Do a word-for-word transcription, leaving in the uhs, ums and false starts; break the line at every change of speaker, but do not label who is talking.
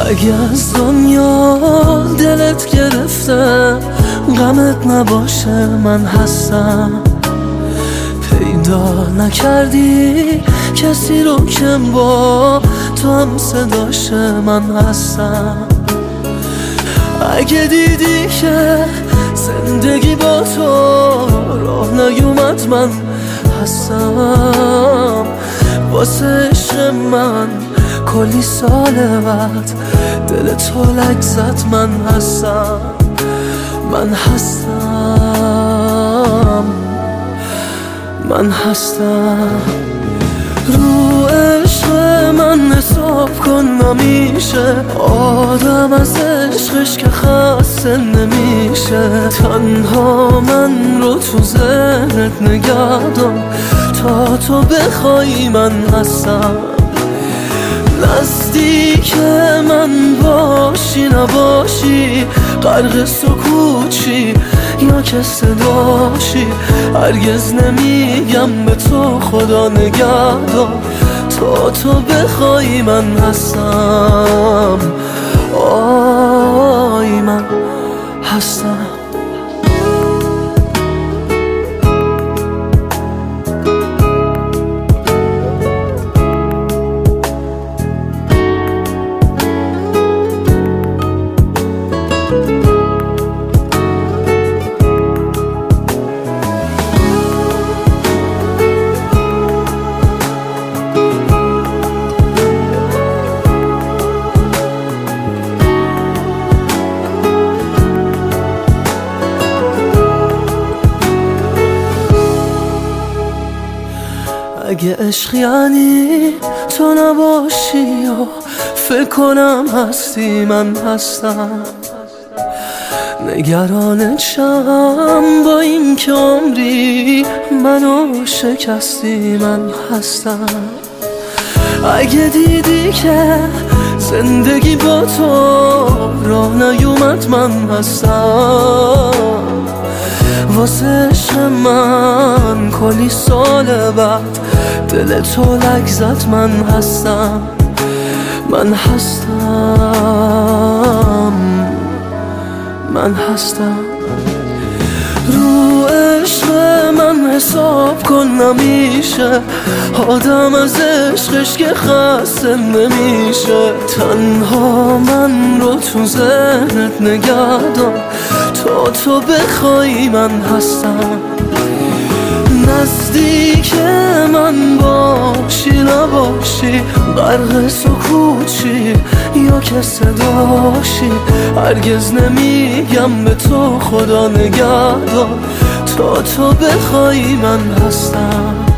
اگه از دنیا دلت گرفته غمت نباشه من هستم. پیدا نکردی کسی رو که با تو هم صداشه من هستم. اگه دیدی که زندگی با تو راه نیومد من هستم. واسه عشق من کلی سال بعد دل تو لک زد من هستم. من هستم من هستم. رو عشق من حساب کن نمیشه، آدم از عشقش که خسته نمیشه. تنها من رو تو ذهنت نگه دار تا تو بخوای من هستم. نزدیک من باشی نباشی، غرق سکوچی یا که صداشی، هرگز نمیگم به تو خدا نگهدار تا تو بخوای من هستم. آی من هستم. اگه عشق یعنی تو نباشی یا فکر کنم هستی من هستم. نگرانت شم با این که عمری منو شکستی من هستم. اگه دیدی که زندگی با تو راه نیومد من هستم. واسه عشق من کلی سال بعد دل تو لک زد من هستم. من هستم من هستم. رو عشق من حساب کن نمیشه، آدم از عشقش که خسته نمیشه. تنها من رو تو ذهنت نگه دار تا تو بخوای من هستم. نزدیک من باشی نباشی، غرق سکوچی یا که صداشی، هرگز نمیگم به تو خدا نگهدار تا تو بخوای من هستم.